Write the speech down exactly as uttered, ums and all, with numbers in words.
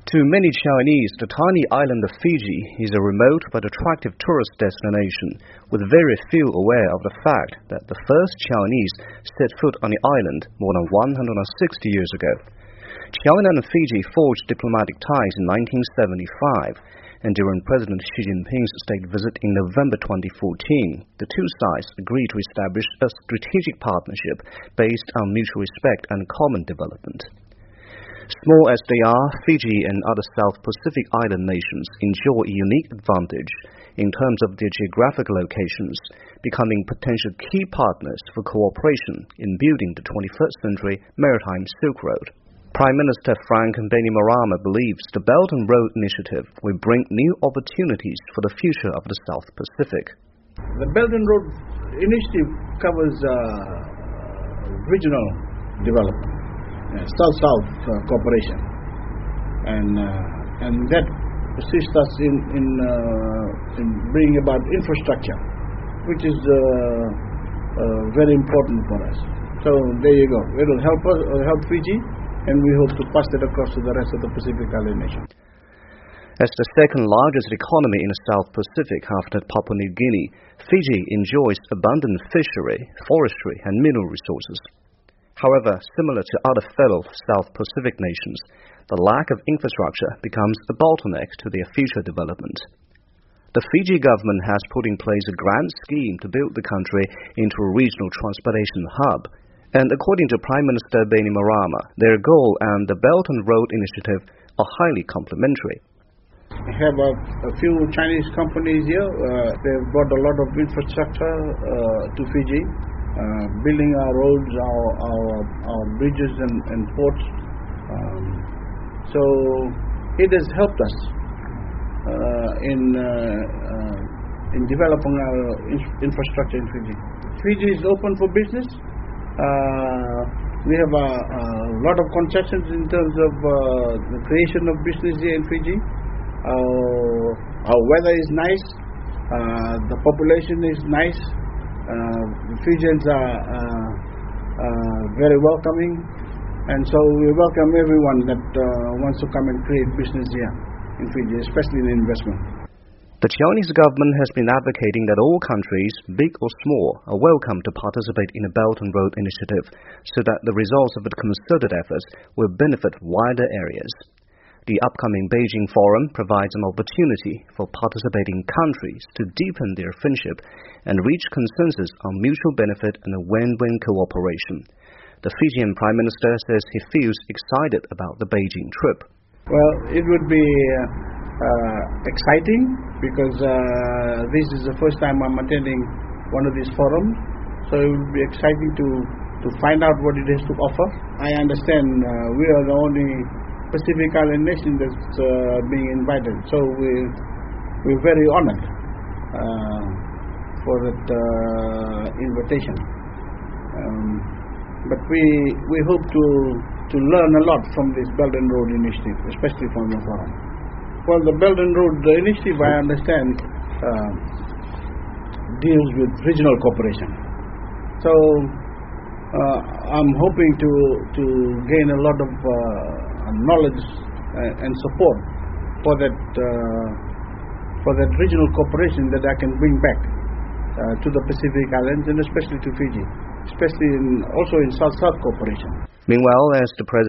To many Chinese, the tiny island of Fiji is a remote but attractive tourist destination, with very few aware of the fact that the first Chinese set foot on the island more than one hundred sixty years ago. China and Fiji forged diplomatic ties in nineteen seventy-five, and during President Xi Jinping's state visit in November twenty fourteen, the two sides agreed to establish a strategic partnership based on mutual respect and common development. Small as they are, Fiji and other South Pacific island nations enjoy a unique advantage in terms of their geographical locations, becoming potential key partners for cooperation in building the twenty-first century maritime Silk Road. Prime Minister Frank Bainimarama believes the Belt and Road Initiative will bring new opportunities for the future of the South Pacific. The Belt and Road Initiative covers uh, regional development. Uh, South-South uh, cooperation, and uh, and that assists us in in, uh, in bringing about infrastructure, which is uh, uh, very important for us. So there you go. It will help us, uh, help Fiji, and we hope to pass it across to the rest of the Pacific Island nations. As the second largest economy in the South Pacific after Papua New Guinea, Fiji enjoys abundant fishery, forestry, and mineral resources. However, similar to other fellow South Pacific nations, the lack of infrastructure becomes a bottleneck to their future development. The Fiji government has put in place a grand scheme to build the country into a regional transportation hub, and according to Prime Minister Bainimarama, their goal and the Belt and Road Initiative are highly complementary. We have a, a few Chinese companies here. Uh, they've brought a lot of infrastructure uh, to Fiji. Uh, building our roads, our our, our bridges and, and ports. Um, so it has helped us uh, in uh, uh, in developing our in- infrastructure in Fiji. Fiji is open for business. Uh, we have a, a lot of concessions in terms of uh, the creation of business here in Fiji. Our, our weather is nice. Uh, the population is nice. Uh, the Fijians are uh, uh, very welcoming, and so we welcome everyone that uh, wants to come and create business here in Fiji, especially in investment. The Chinese government has been advocating that all countries, big or small, are welcome to participate in the Belt and Road Initiative, so that the results of the concerted efforts will benefit wider areas. The upcoming Beijing Forum provides an opportunity for participating countries to deepen their friendship and reach consensus on mutual benefit and a win-win cooperation. The Fijian Prime Minister says he feels excited about the Beijing trip. Well, it would be uh, uh, exciting because uh, this is the first time I'm attending one of these forums, so it would be exciting to, to find out what it has to offer. I understand uh, we are the only Pacific Island nation that's uh, being invited, so we're, we're very honored uh, for that uh, invitation. Um, but we we hope to to learn a lot from this Belt and Road Initiative, especially from the forum. Well, the Belt and Road Initiative, I understand, uh, deals with regional cooperation. So uh, I'm hoping to to gain a lot of uh, knowledge and support for that uh, for that regional cooperation that I can bring back uh, to the Pacific Islands and especially to Fiji, especially in, also in South-South cooperation. Meanwhile, as the President